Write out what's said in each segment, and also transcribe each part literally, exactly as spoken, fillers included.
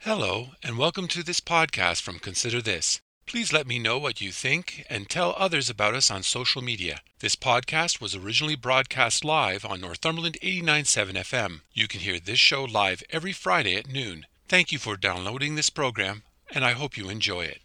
Hello, and welcome to this podcast from Consider This. Please let me know what you think and tell others about us on social media. This podcast was originally broadcast live on Northumberland eighty-nine point seven F M. You can hear this show live every Friday at noon. Thank you for downloading this program, and I hope you enjoy it.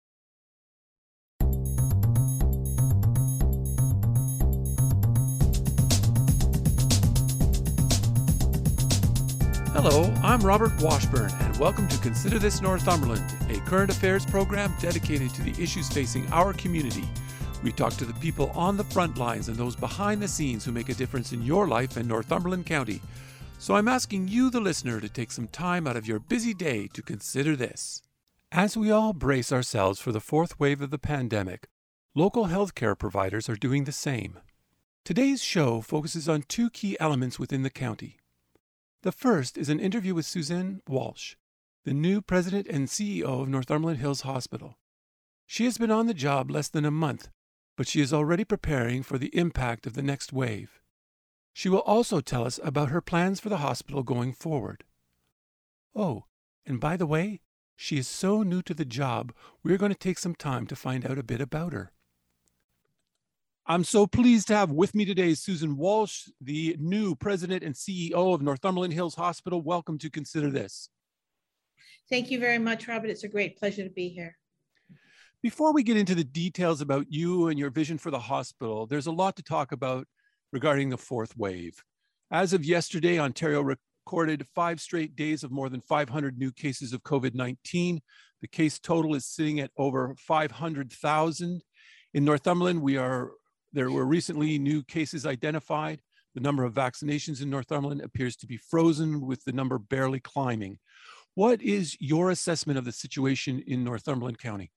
Hello, I'm Robert Washburn, and welcome to Consider This Northumberland, a current affairs program dedicated to the issues facing our community. We talk to the people on the front lines and those behind the scenes who make a difference in your life in Northumberland County. So I'm asking you, the listener, to take some time out of your busy day to consider this. As we all brace ourselves for the fourth wave of the pandemic, local healthcare providers are doing the same. Today's show focuses on two key elements within the county. The first is an interview with Suzanne Walsh, the new president and C E O of Northumberland Hills Hospital. She has been on the job less than a month, but she is already preparing for the impact of the next wave. She will also tell us about her plans for the hospital going forward. Oh, and by the way, she is so new to the job, we're going to take some time to find out a bit about her. I'm so pleased to have with me today Susan Walsh, the new president and C E O of Northumberland Hills Hospital. Welcome to Consider This. Thank you very much, Robert. It's a great pleasure to be here. Before we get into the details about you and your vision for the hospital, there's a lot to talk about regarding the fourth wave. As of yesterday, Ontario recorded five straight days of more than five hundred new cases of COVID nineteen. The case total is sitting at over five hundred thousand. In Northumberland, we are There were recently new cases identified. The number of vaccinations in Northumberland appears to be frozen, with the number barely climbing. What is your assessment of the situation in Northumberland County?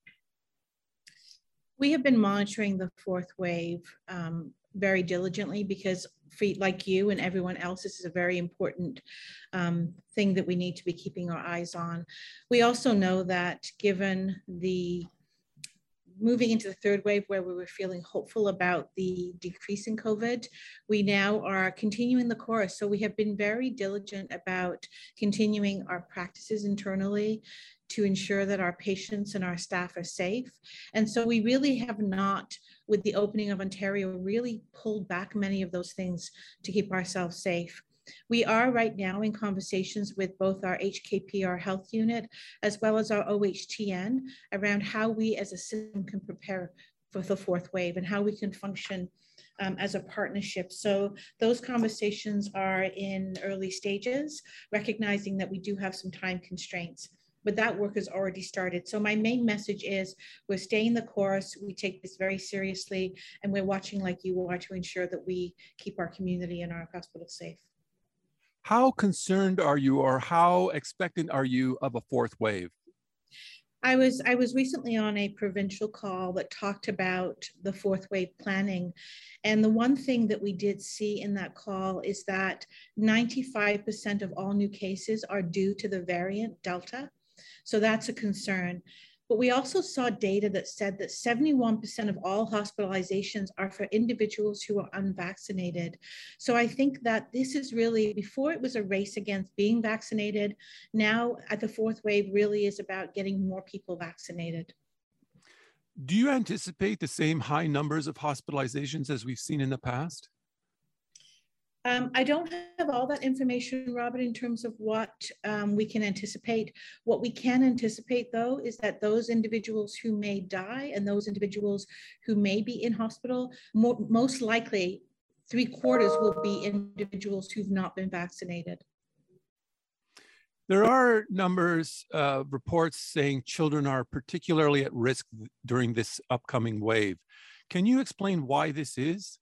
We have been monitoring the fourth wave um, very diligently because, for, like you and everyone else, this is a very important um, thing that we need to be keeping our eyes on. We also know that given the moving into the third wave, where we were feeling hopeful about the decrease in COVID, we now are continuing the course. So we have been very diligent about continuing our practices internally to ensure that our patients and our staff are safe. And so we really have not, with the opening of Ontario, really pulled back many of those things to keep ourselves safe. We are right now in conversations with both our H K P R health unit as well as our O H T N around how we as a system can prepare for the fourth wave and how we can function um, as a partnership. So those conversations are in early stages, recognizing that we do have some time constraints. But that work has already started. So my main message is we're staying the course, we take this very seriously, and we're watching like you are to ensure that we keep our community and our hospital safe. How concerned are you, or how expectant are you of a fourth wave? I was I was recently on a provincial call that talked about the fourth wave planning. And the one thing that we did see in that call is that ninety-five percent of all new cases are due to the variant Delta. So that's a concern. But we also saw data that said that seventy-one percent of all hospitalizations are for individuals who are unvaccinated. So I think that this is really, before it was a race against being vaccinated, now at the fourth wave really is about getting more people vaccinated. Do you anticipate the same high numbers of hospitalizations as we've seen in the past? Um, I don't have all that information, Robert, in terms of what um, we can anticipate. What we can anticipate, though, is that those individuals who may die and those individuals who may be in hospital, more, most likely three quarters will be individuals who've not been vaccinated. There are numbers, uh, reports saying children are particularly at risk during this upcoming wave. Can you explain why this is?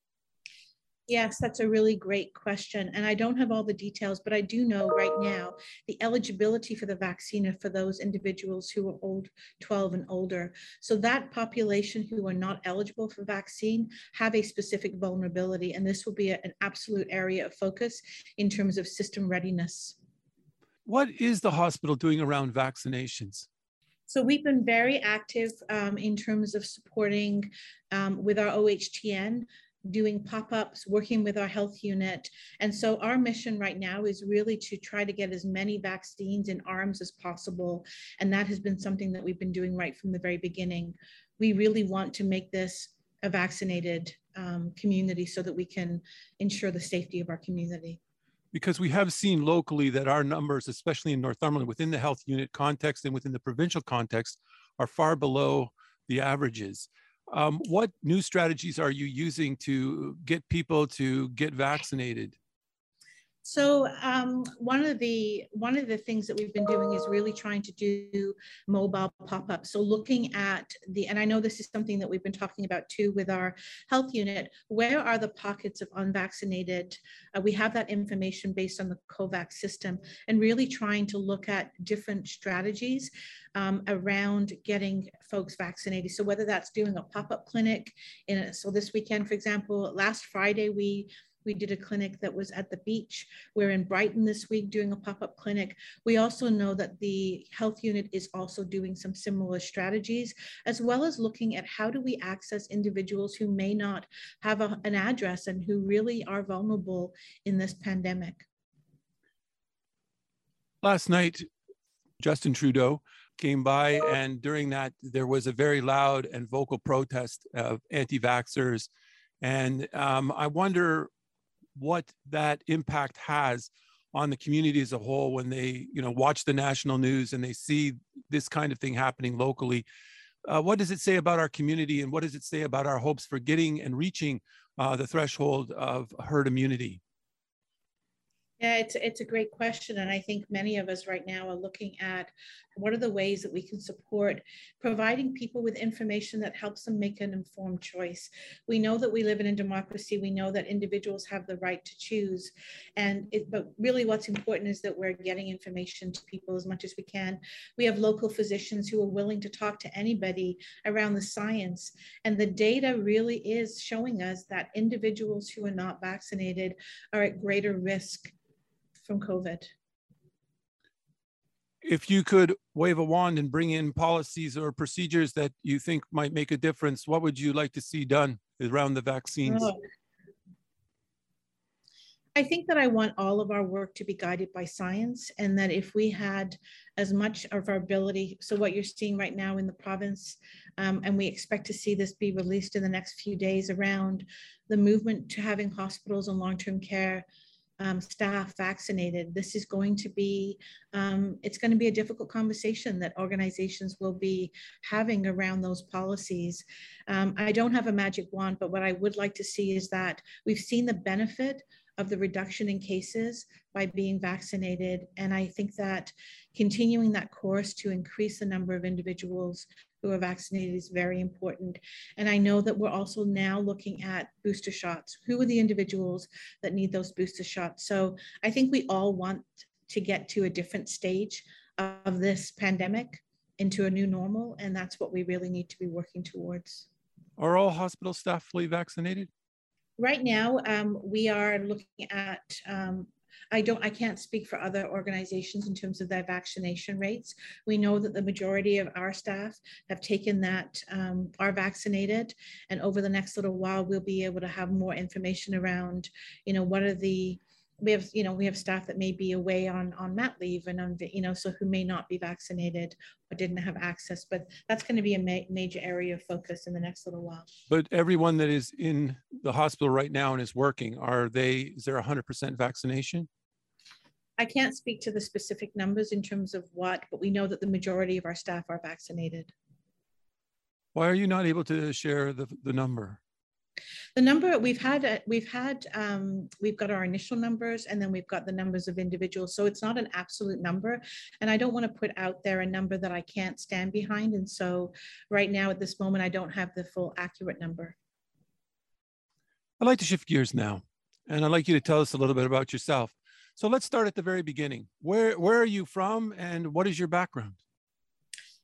Yes, that's a really great question. And I don't have all the details, but I do know right now the eligibility for the vaccine are for those individuals who are old, twelve and older. So that population who are not eligible for vaccine have a specific vulnerability. And this will be a, an absolute area of focus in terms of system readiness. What is the hospital doing around vaccinations? So we've been very active um, in terms of supporting um, with our O H T N. doing pop-ups, working with our health unit. And so our mission right now is really to try to get as many vaccines in arms as possible. And that has been something that we've been doing right from the very beginning. We really want to make this a vaccinated um, community so that we can ensure the safety of our community. Because we have seen locally that our numbers, especially in Northumberland, within the health unit context and within the provincial context, are far below the averages. Um, what new strategies are you using to get people to get vaccinated? So um, one of the one of the things that we've been doing is really trying to do mobile pop-ups. So looking at the, and I know this is something that we've been talking about too with our health unit, where are the pockets of unvaccinated? Uh, we have that information based on the COVAX system, and really trying to look at different strategies um, around getting folks vaccinated. So whether that's doing a pop-up clinic, in a, so this weekend, for example, last Friday, we We did a clinic that was at the beach. We're in Brighton this week doing a pop-up clinic. We also know that the health unit is also doing some similar strategies, as well as looking at how do we access individuals who may not have a, an address and who really are vulnerable in this pandemic. Last night, Justin Trudeau came by, and during that, there was a very loud and vocal protest of anti-vaxxers. And um, I wonder what that impact has on the community as a whole when they, you know, watch the national news and they see this kind of thing happening locally. Uh, what does it say about our community, and what does it say about our hopes for getting and reaching uh, the threshold of herd immunity? Yeah, it's, it's a great question. And I think many of us right now are looking at what are the ways that we can support providing people with information that helps them make an informed choice. We know that we live in a democracy. We know that individuals have the right to choose. And it, but really what's important is that we're getting information to people as much as we can. We have local physicians who are willing to talk to anybody around the science. And the data really is showing us that individuals who are not vaccinated are at greater risk from COVID. If you could wave a wand and bring in policies or procedures that you think might make a difference, what would you like to see done around the vaccines? Oh. I think that I want all of our work to be guided by science, and that if we had as much of our ability, so what you're seeing right now in the province, um, and we expect to see this be released in the next few days around the movement to having hospitals and long-term care Um, staff vaccinated. This is going to be, um, it's going to be a difficult conversation that organizations will be having around those policies. Um, I don't have a magic wand, but what I would like to see is that we've seen the benefit of the reduction in cases by being vaccinated. And I think that continuing that course to increase the number of individuals who are vaccinated is very important. And I know that we're also now looking at booster shots. Who are the individuals that need those booster shots? So I think we all want to get to a different stage of this pandemic, into a new normal. And that's what we really need to be working towards. Are all hospital staff fully vaccinated? Right now, um, we are looking at, um, I don't, I can't speak for other organizations in terms of their vaccination rates. We know that the majority of our staff have taken that, um, are vaccinated, and over the next little while, we'll be able to have more information around, you know, what are the, we have, you know, we have staff that may be away on, on mat leave and on, you know, so who may not be vaccinated or didn't have access, but that's going to be a ma major area of focus in the next little while. But everyone that is in the hospital right now and is working, are they, is there one hundred percent vaccination? I can't speak to the specific numbers in terms of what, but we know that the majority of our staff are vaccinated. Why are you not able to share the, the number? The number we've had, uh, we've had, um, we've got our initial numbers, and then we've got the numbers of individuals. So it's not an absolute number. And I don't want to put out there a number that I can't stand behind. And so right now at this moment, I don't have the full accurate number. I'd like to shift gears now, and I'd like you to tell us a little bit about yourself. So let's start at the very beginning. Where, where are you from, and what is your background?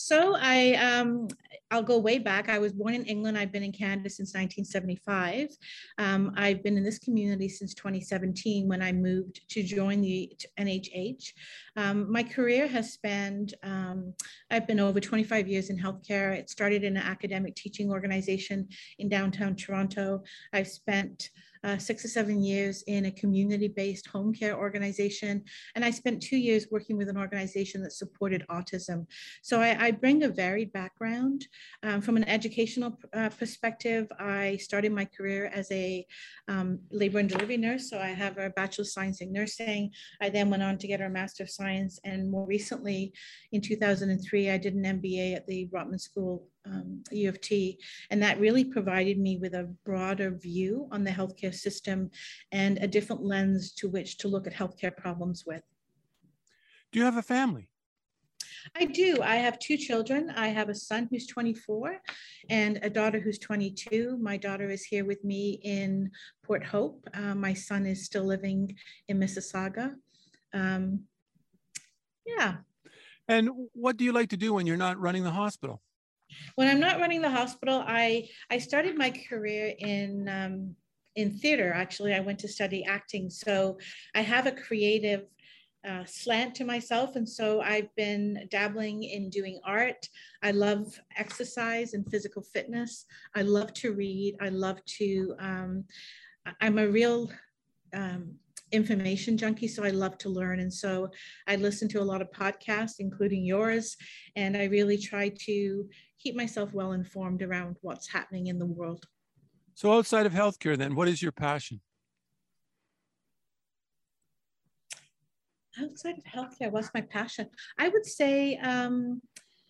So I, um, I'll go way back. I was born in England. I've been in Canada since nineteen seventy-five. Um, I've been in this community since twenty seventeen when I moved to join the to N H H. Um, my career has spanned, um, I've been over twenty-five years in healthcare. It started in an academic teaching organization in downtown Toronto. I've spent Uh, six or seven years in a community-based home care organization. And I spent two years working with an organization that supported autism. So I, I bring a varied background. Um, from an educational uh, perspective, I started my career as a um, labor and delivery nurse. So I have a Bachelor of Science in Nursing. I then went on to get a Master of Science. And more recently, in two thousand three, I did an M B A at the Rotman School, Um, U of T, and that really provided me with a broader view on the healthcare system and a different lens to which to look at healthcare problems with. Do you have a family? I do. I have two children. I have a son who's twenty-four and a daughter who's twenty-two. My daughter is here with me in Port Hope. Uh, my son is still living in Mississauga. Um, yeah. And what do you like to do when you're not running the hospital? When I'm not running the hospital, I, I started my career in, um, in theater. Actually, I went to study acting. So I have a creative uh, slant to myself. And so I've been dabbling in doing art. I love exercise and physical fitness. I love to read. I love to, um, I'm a real um, information junkie, so I love to learn. And so I listen to a lot of podcasts, including yours, and I really try to keep myself well informed around what's happening in the world. So outside of healthcare, then, what is your passion? Outside of healthcare, what's my passion? I would say, um,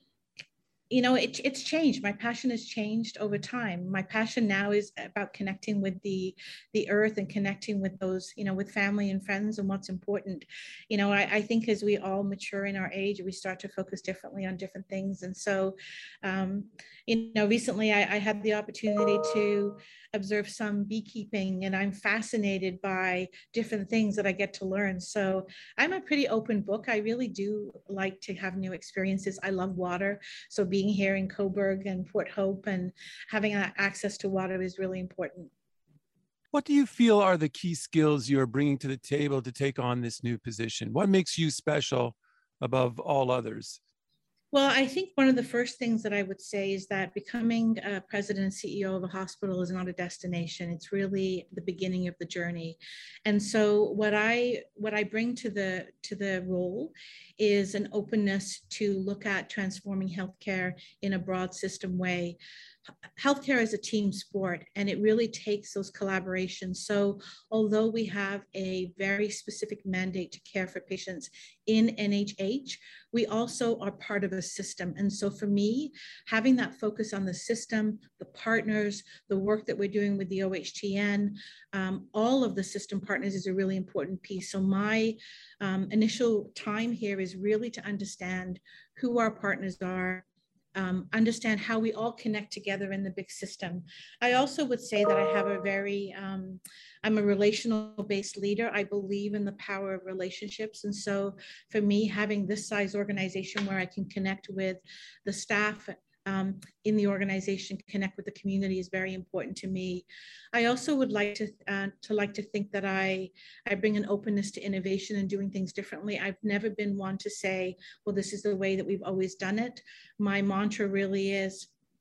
you know, it, it's changed. My passion has changed over time. My passion now is about connecting with the, the earth and connecting with those, you know, with family and friends and what's important. You know, I, I think as we all mature in our age, we start to focus differently on different things. And so, um, you know, recently I, I had the opportunity to observe some beekeeping, and I'm fascinated by different things that I get to learn. So I'm a pretty open book. I really do like to have new experiences. I love water. So being here in Cobourg and Port Hope and having access to water is really important. What do you feel are the key skills you're bringing to the table to take on this new position? What makes you special above all others? Well, I think one of the first things that I would say is that becoming a president and C E O of a hospital is not a destination. It's really the beginning of the journey. And so what I what I bring to the to the role is an openness to look at transforming healthcare in a broad system way. Healthcare is a team sport, and it really takes those collaborations. So although we have a very specific mandate to care for patients in N H H, we also are part of a system. And so for me, having that focus on the system, the partners, the work that we're doing with the O H T N, um, all of the system partners is a really important piece. So my um, initial time here is really to understand who our partners are, Um, understand how we all connect together in the big system. I also would say that I have a very, um, I'm a relational based leader. I believe in the power of relationships. And so for me, having this size organization where I can connect with the staff um, in the organization, connect with the community is very important to me. I also would like to, uh, to like to think that I, I bring an openness to innovation and doing things differently. I've never been one to say, well, this is the way that we've always done it. My mantra really is,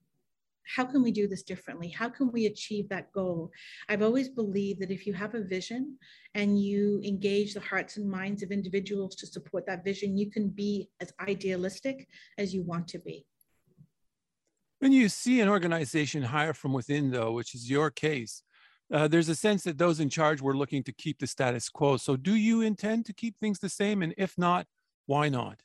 how can we do this differently? How can we achieve that goal? I've always believed that if you have a vision and you engage the hearts and minds of individuals to support that vision, you can be as idealistic as you want to be. When you see an organization hire from within, though, which is your case, uh, there's a sense that those in charge were looking to keep the status quo. So do you intend to keep things the same? And if not, why not?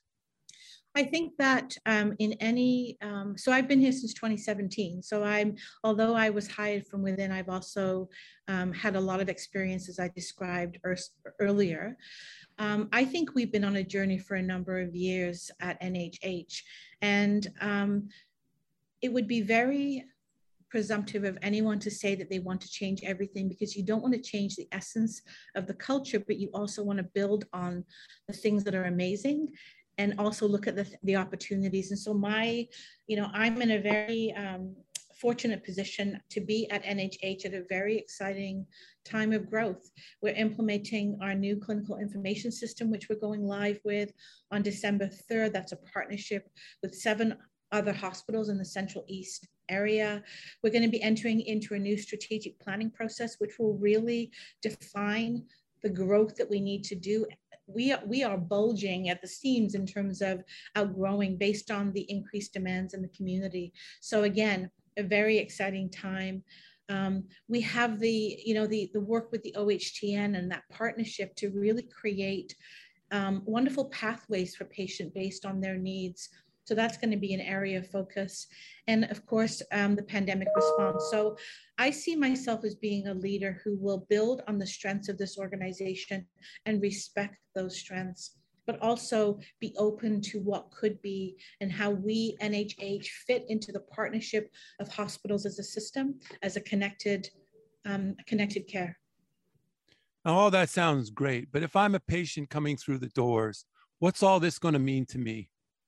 I think that um, in any, um, so I've been here since twenty seventeen. So I'm, although I was hired from within, I've also um, had a lot of experience, as I described er earlier. Um, I think we've been on a journey for a number of years at N H H. And um, it would be very presumptive of anyone to say that they want to change everything, because you don't want to change the essence of the culture, but you also want to build on the things that are amazing. and also look at the, the opportunities. And so my, you know, I'm in a very um, fortunate position to be at N H H at a very exciting time of growth. We're implementing our new clinical information system, which we're going live with on December third. That's a partnership with seven other hospitals in the Central East area. We're going to be entering into a new strategic planning process, which will really define the growth that we need to do. We are, we are bulging at the seams in terms of outgrowing based on the increased demands in the community. So again, a very exciting time. Um, we have the, you know, the, the work with the O H T N and that partnership to really create um, wonderful pathways for patient based on their needs. So that's going to be an area of focus. And of course, um, the pandemic response. So I see myself as being a leader who will build on the strengths of this organization and respect those strengths, but also be open to what could be and how we, N H H, fit into the partnership of hospitals as a system, as a connected, um, connected care. Now, all that sounds great, but if I'm a patient coming through the doors, what's all this going to mean to me?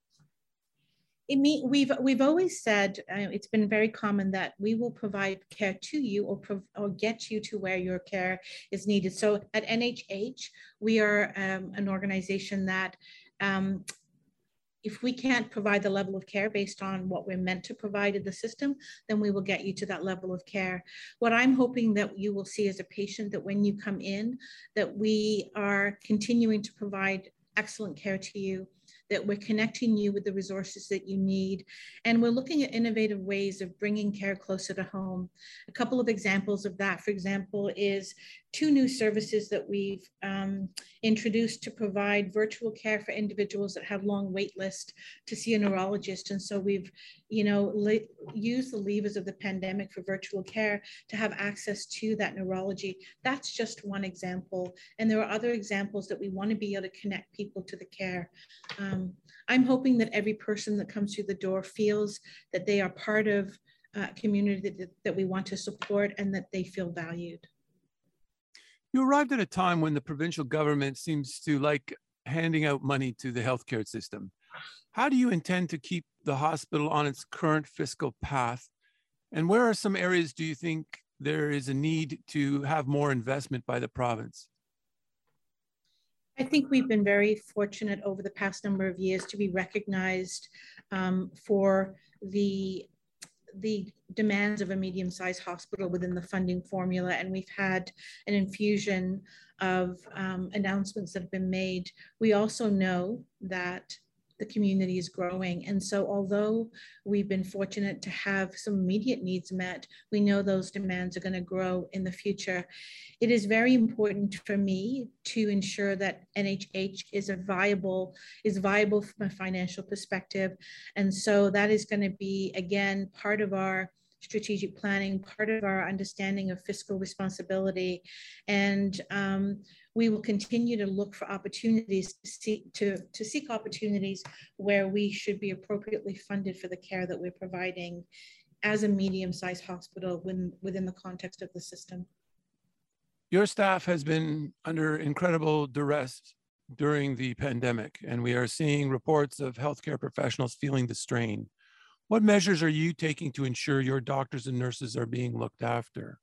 It mean, we've, we've always said, uh, it's been very common that we will provide care to you or, prov or get you to where your care is needed. So at N H H, we are um, an organization that um, if we can't provide the level of care based on what we're meant to provide in the system, then we will get you to that level of care. What I'm hoping that you will see as a patient, that when you come in, that we are continuing to provide excellent care to you, that we're connecting you with the resources that you need. And we're looking at innovative ways of bringing care closer to home. A couple of examples of that, for example, is two new services that we've um, introduced to provide virtual care for individuals that have long wait lists to see a neurologist. And so we've, you know, used the levers of the pandemic for virtual care to have access to that neurology. That's just one example. And there are other examples that we want to be able to connect people to the care. Um, I'm hoping that every person that comes through the door feels that they are part of a community that, that we want to support and that they feel valued. You arrived at a time when the provincial government seems to like handing out money to the healthcare system. How do you intend to keep the hospital on its current fiscal path? And where are some areas do you think there is a need to have more investment by the province? I think we've been very fortunate over the past number of years to be recognized um, for the the demands of a medium-sized hospital within the funding formula. And we've had an infusion of um, announcements that have been made. We also know that the community is growing. And so although we've been fortunate to have some immediate needs met, we know those demands are going to grow in the future. It is very important for me to ensure that N H H is a viable, is viable from a financial perspective. And so that is going to be, again, part of our strategic planning, part of our understanding of fiscal responsibility. And um, we will continue to look for opportunities to seek, to, to seek opportunities where we should be appropriately funded for the care that we're providing as a medium-sized hospital within, within the context of the system. Your staff has been under incredible duress during the pandemic, and we are seeing reports of healthcare professionals feeling the strain. What measures are you taking to ensure your doctors and nurses are being looked after?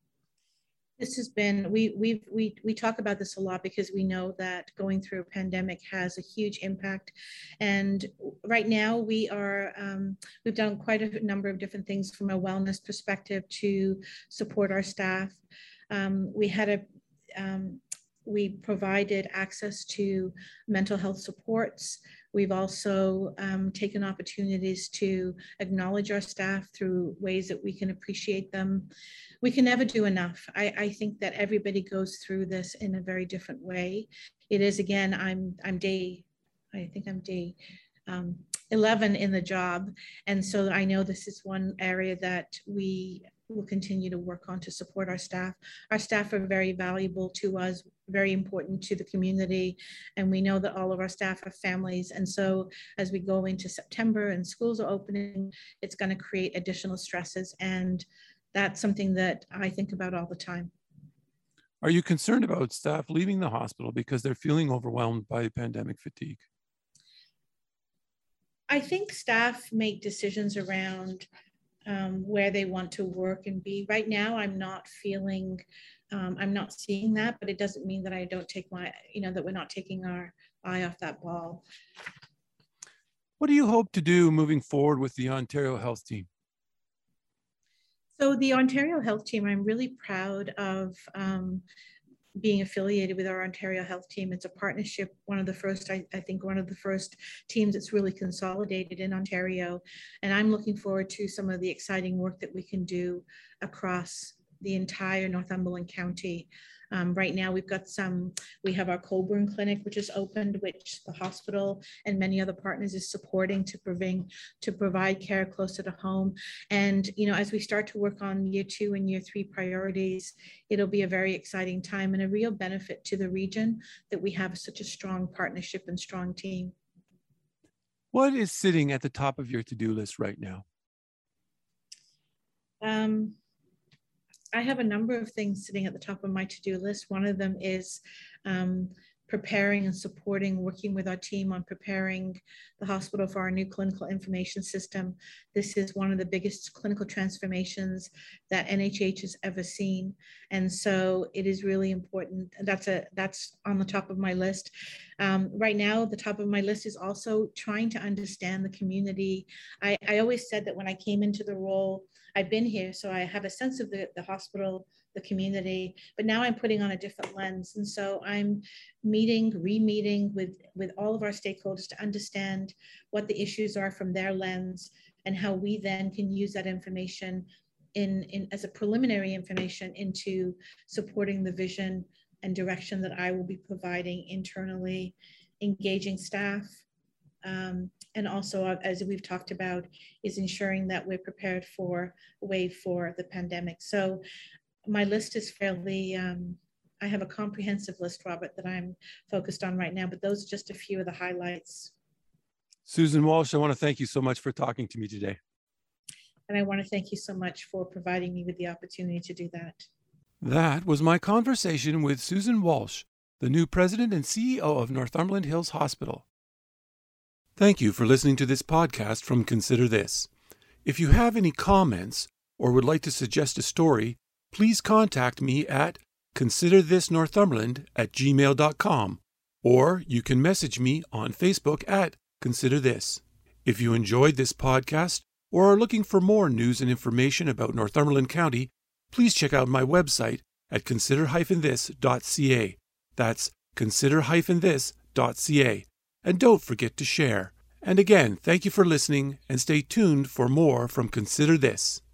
This has been, we, we've, we, we talk about this a lot because we know that going through a pandemic has a huge impact. And right now we are, um, we've done quite a number of different things from a wellness perspective to support our staff. Um, we had a, um, we provided access to mental health supports. We've also um, taken opportunities to acknowledge our staff through ways that we can appreciate them. We can never do enough. I, I think that everybody goes through this in a very different way. It is, again, I'm, I'm day, I think I'm day um, eleven in the job. And so I know this is one area that we will continue to work on to support our staff. Our staff are very valuable to us, very important to the community. And we know that all of our staff have families. And so as we go into September and schools are opening, it's going to create additional stresses. And that's something that I think about all the time. Are you concerned about staff leaving the hospital because they're feeling overwhelmed by pandemic fatigue? I think staff make decisions around um, where they want to work and be. Right now, I'm not feeling, um, I'm not seeing that, but it doesn't mean that I don't take my, you know, that we're not taking our eye off that ball. What do you hope to do moving forward with the Ontario Health Team? So the Ontario Health Team, I'm really proud of um, being affiliated with our Ontario Health Team. It's a partnership, one of the first, I, I think one of the first teams that's really consolidated in Ontario. And I'm looking forward to some of the exciting work that we can do across the entire Northumberland County. Um, right now we've got some, we have our Colburn Clinic, which is opened, which the hospital and many other partners is supporting to provide, to provide care closer to home. And, you know, as we start to work on year two and year three priorities, it'll be a very exciting time and a real benefit to the region that we have such a strong partnership and strong team. What is sitting at the top of your to-do list right now? Um, I have a number of things sitting at the top of my to-do list. One of them is um, preparing and supporting, working with our team on preparing the hospital for our new clinical information system. This is one of the biggest clinical transformations that N H H has ever seen. And so it is really important. That's, a, that's on the top of my list. Um, right now, the top of my list is also trying to understand the community. I, I always said that when I came into the role, I've been here, so I have a sense of the, the hospital, the community, but now I'm putting on a different lens. And so I'm meeting, re-meeting with, with all of our stakeholders to understand what the issues are from their lens and how we then can use that information in, in as a preliminary information into supporting the vision and direction that I will be providing internally, engaging staff, Um, and also, uh, as we've talked about, is ensuring that we're prepared for a wave for the pandemic. So my list is fairly, um, I have a comprehensive list, Robert, that I'm focused on right now, but those are just a few of the highlights. Susan Walsh, I want to thank you so much for talking to me today. And I want to thank you so much for providing me with the opportunity to do that. That was my conversation with Susan Walsh, the new president and C E O of Northumberland Hills Hospital. Thank you for listening to this podcast from Consider This. If you have any comments or would like to suggest a story, please contact me at considerthisnorthumberland at gmail dot com, or you can message me on Facebook at Consider This. If you enjoyed this podcast or are looking for more news and information about Northumberland County, please check out my website at consider dash this dot c a. That's consider dash this dot c a. And don't forget to share. And again, thank you for listening and stay tuned for more from Consider This.